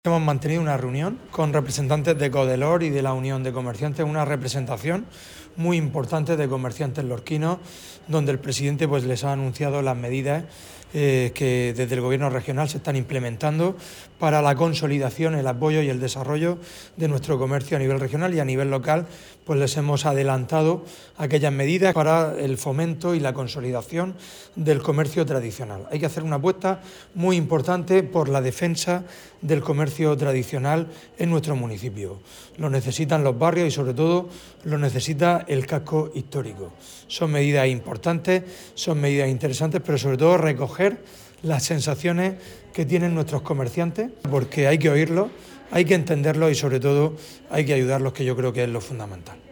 Hemos mantenido una reunión con representantes de Codelor y de la Unión de Comerciantes, una representación muy importante de comerciantes lorquinos, donde el presidente les ha anunciado las medidas que desde el Gobierno regional se están implementando para la consolidación, el apoyo y el desarrollo de nuestro comercio a nivel regional, y a nivel local les hemos adelantado aquellas medidas para el fomento y la consolidación del comercio tradicional. Hay que hacer una apuesta muy importante por la defensa del comercio tradicional en nuestro municipio. Lo necesitan los barrios y sobre todo lo necesita el casco histórico. Son medidas importantes, son medidas interesantes, pero sobre todo recoger las sensaciones que tienen nuestros comerciantes, porque hay que oírlos, hay que entenderlos y sobre todo hay que ayudarlos, que yo creo que es lo fundamental.